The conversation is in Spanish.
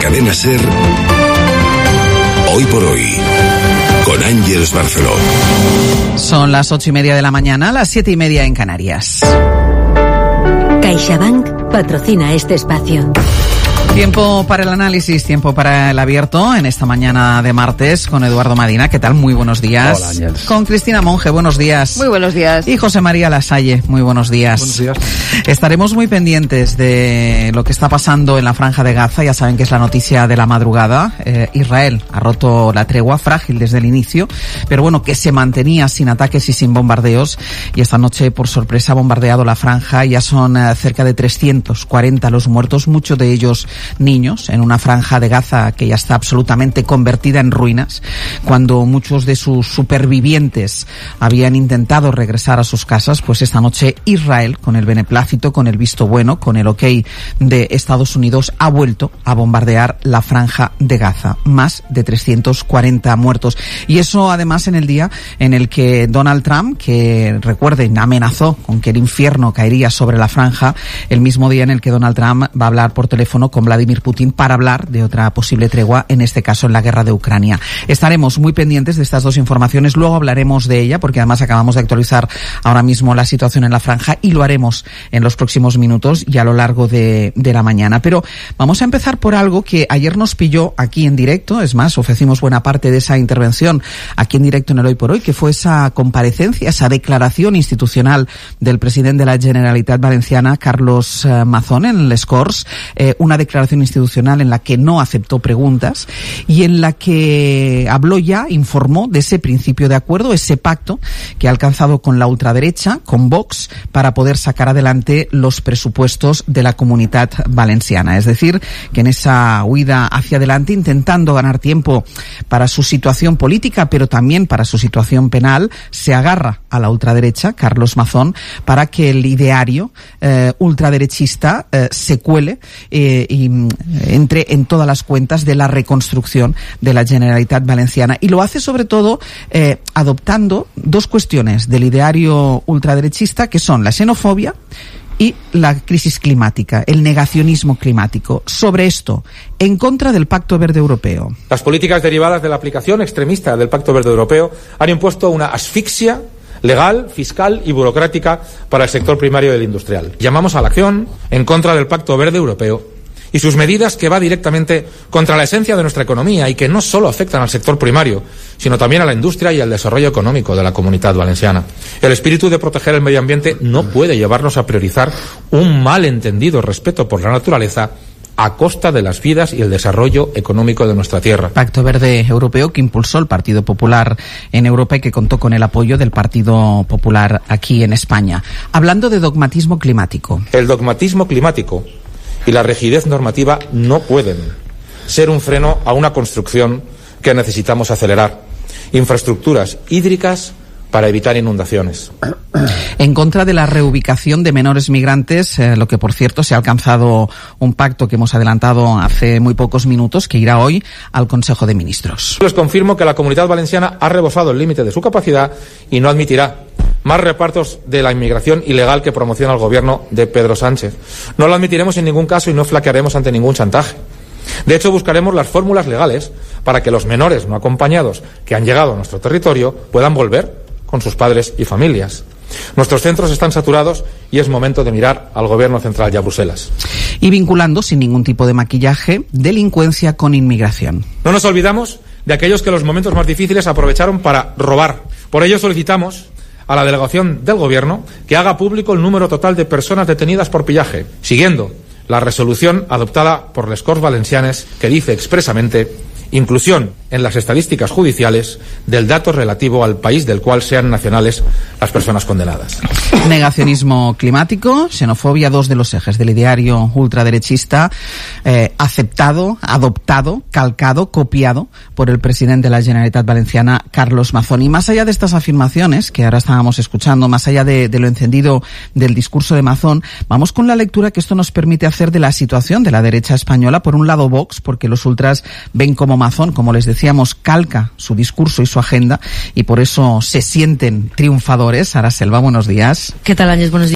Cadena SER, Hoy por Hoy, con Ángeles Barceló. Son las 8:30 de la mañana, las 7:30 en Canarias. CaixaBank patrocina este espacio. Tiempo para el análisis, tiempo para el abierto en esta mañana de martes con Eduardo Madina. ¿Qué tal? Muy buenos días. Hola, Ángeles. Con Cristina Monge, buenos días. Muy buenos días. Y José María Lasalle, muy buenos días. Buenos días. Estaremos muy pendientes de lo que está pasando en la Franja de Gaza. Ya saben que es la noticia de la madrugada. Israel ha roto la tregua, frágil desde el inicio, pero bueno, que se mantenía sin ataques y sin bombardeos. Y esta noche, por sorpresa, ha bombardeado la franja. Ya son cerca de 340 los muertos, muchos de ellos niños, en una franja de Gaza que ya está absolutamente convertida en ruinas, cuando muchos de sus supervivientes habían intentado regresar a sus casas. Pues esta noche Israel, con el beneplácito, con el visto bueno, con el ok de Estados Unidos, ha vuelto a bombardear la franja de Gaza. Más de 340 muertos. Y eso además en el día en el que Donald Trump, que recuerden, amenazó con que el infierno caería sobre la franja, el mismo día en el que Donald Trump va a hablar por teléfono con Vladimir Putin para hablar de otra posible tregua, en este caso en la guerra de Ucrania. Estaremos muy pendientes de estas dos informaciones, luego hablaremos de ella, porque además acabamos de actualizar ahora mismo la situación en la franja y lo haremos en los próximos minutos y a lo largo de la mañana. Pero vamos a empezar por algo que ayer nos pilló aquí en directo, es más, ofrecimos buena parte de esa intervención aquí en directo en el Hoy por Hoy, que fue esa comparecencia, esa declaración institucional del presidente de la Generalitat Valenciana, Carlos Mazón, en Les Corts, una declaración institucional en la que no aceptó preguntas y en la que habló ya, informó de ese principio de acuerdo, ese pacto que ha alcanzado con la ultraderecha, con Vox, para poder sacar adelante los presupuestos de la Comunitat Valenciana. Es decir, que en esa huida hacia adelante, intentando ganar tiempo para su situación política, pero también para su situación penal, se agarra a la ultraderecha, Carlos Mazón, para que el ideario ultraderechista se cuele y entre en todas las cuentas de la reconstrucción de la Generalitat Valenciana. Y lo hace sobre todo adoptando dos cuestiones del ideario ultraderechista, que son la xenofobia y la crisis climática, el negacionismo climático. Sobre esto, en contra del Pacto Verde Europeo. Las políticas derivadas de la aplicación extremista del Pacto Verde Europeo han impuesto una asfixia legal, fiscal y burocrática para el sector primario del industrial. Llamamos a la acción en contra del Pacto Verde Europeo y sus medidas, que va directamente contra la esencia de nuestra economía y que no solo afectan al sector primario, sino también a la industria y al desarrollo económico de la Comunidad Valenciana. El espíritu de proteger el medio ambiente no puede llevarnos a priorizar un malentendido respeto por la naturaleza a costa de las vidas y el desarrollo económico de nuestra tierra. Pacto Verde Europeo que impulsó el Partido Popular en Europa y que contó con el apoyo del Partido Popular aquí en España. Hablando de dogmatismo climático. El dogmatismo climático y la rigidez normativa no pueden ser un freno a una construcción que necesitamos acelerar. Infraestructuras hídricas para evitar inundaciones. En contra de la reubicación de menores migrantes, lo que por cierto se ha alcanzado un pacto que hemos adelantado hace muy pocos minutos, que irá hoy al Consejo de Ministros. Les confirmo que la Comunidad Valenciana ha rebasado el límite de su capacidad y no admitirá más repartos de la inmigración ilegal que promociona el gobierno de Pedro Sánchez. No lo admitiremos en ningún caso y no flaquearemos ante ningún chantaje. De hecho, buscaremos las fórmulas legales para que los menores no acompañados que han llegado a nuestro territorio puedan volver con sus padres y familias. Nuestros centros están saturados y es momento de mirar al Gobierno central y a Bruselas. Y vinculando, sin ningún tipo de maquillaje, delincuencia con inmigración. No nos olvidamos de aquellos que en los momentos más difíciles aprovecharon para robar. Por ello solicitamos a la delegación del Gobierno que haga público el número total de personas detenidas por pillaje, siguiendo la resolución adoptada por les Corts Valencianes, que dice expresamente: inclusión en las estadísticas judiciales del dato relativo al país del cual sean nacionales las personas condenadas. Negacionismo climático, xenofobia, dos de los ejes del ideario ultraderechista, aceptado, adoptado, calcado, copiado por el presidente de la Generalitat Valenciana, Carlos Mazón. Y más allá de estas afirmaciones que ahora estábamos escuchando, más allá de lo encendido del discurso de Mazón, vamos con la lectura que esto nos permite hacer de la situación de la derecha española. Por un lado, Vox, porque los ultras ven como Mazón, como les decíamos, calca su discurso y su agenda y por eso se sienten triunfadores. Sara Selva, buenos días. ¿Qué tal, Ángel? Buenos días.